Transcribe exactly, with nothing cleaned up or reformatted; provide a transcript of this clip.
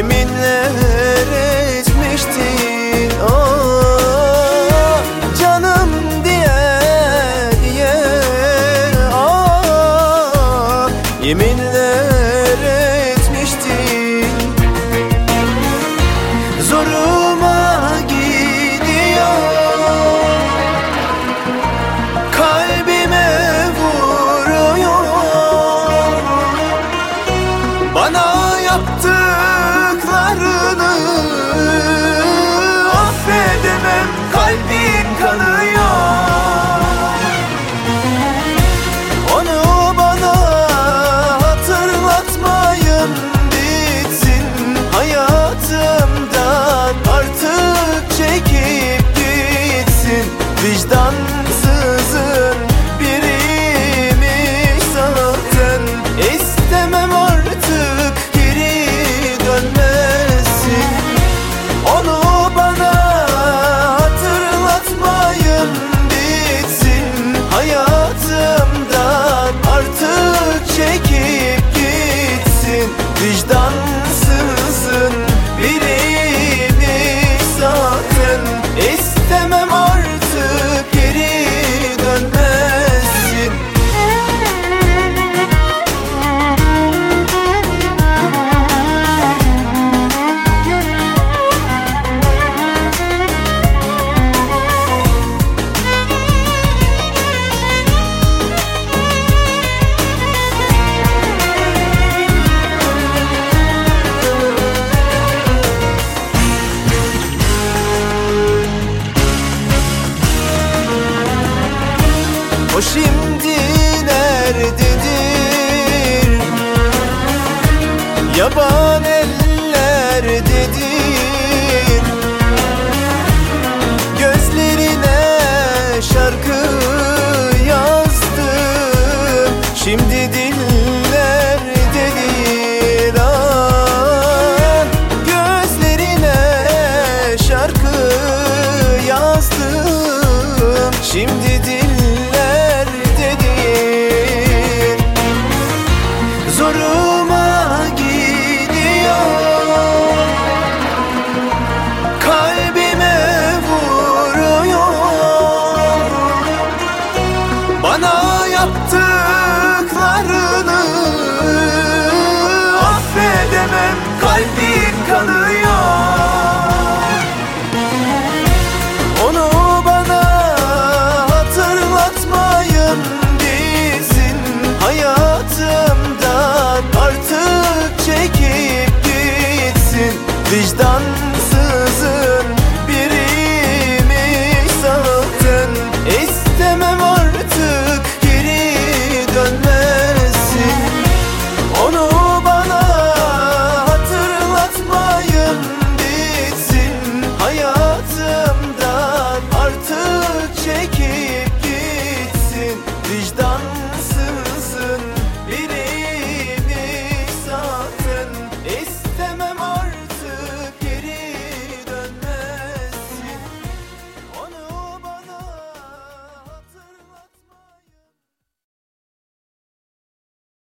yeminler etmiştin. Oh, canım diye diye ah, yeminler etmiştin. Zoruma gidiyor, kalbime vuruyor. Bana yaptıklarını affedemem, kalbim kanıyor. Onu bana hatırlatmayın, bitsin hayatımdan, artık çekip gitsin. Vicdansızın biriymiş zaten, istemem artık geri dönmesin. Onu bana hatırlatmayın, bitsin hayatımdan, artık çekip gitsin. Vicdansızın biriymiş zaten, istemem artık geri dönmesin. O şimdi nerededir? Yaban ellerdedir. Gözlerine şarkı yazdım, şimdi dillerdedir. Ah, gözlerine şarkı yazdım, şimdi dillerdedir. Zoruma gidiyor, kalbime vuruyor. Bana yaptıklarını affedemem, kalbim kanıyor. Onu bana hatırlatmayın, bitsin hayatımdan, artık çekip gitsin. Vicdan